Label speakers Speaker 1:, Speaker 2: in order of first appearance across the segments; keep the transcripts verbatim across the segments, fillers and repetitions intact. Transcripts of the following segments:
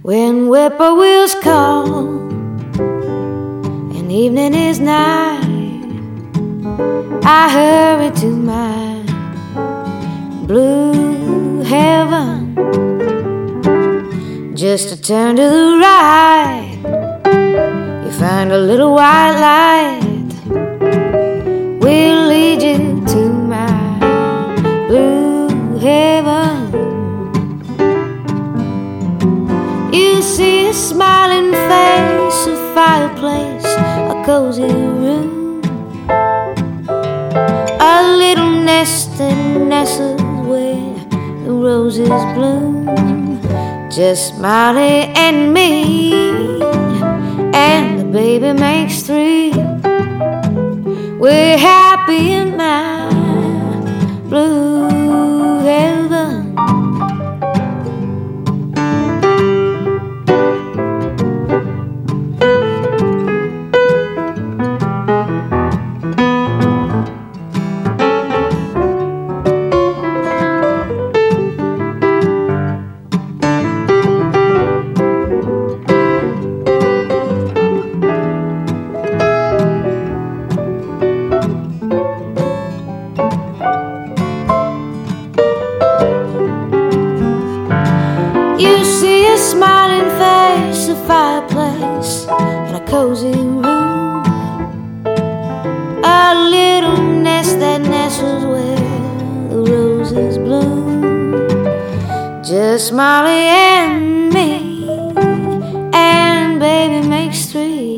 Speaker 1: When whippoorwills call and evening is nigh, I hurry to my blue heaven, just to turn to the right. You find a little white light, will lead you to my blue heaven. You see a smiling face, a fireplace, a cozy room, a little nest that nestles where the roses bloom. Just Molly and me, and the baby makes three. We're happy in my blue heaven. You see a smiling face, a fireplace, and a cozy room, a little nest that nestles where the roses bloom. Just Molly and me, and baby makes three.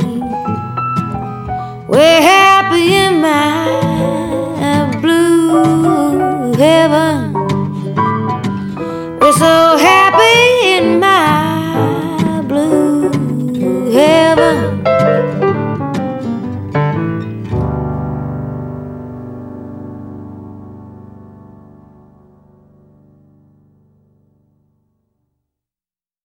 Speaker 1: We're happy in my blue heaven.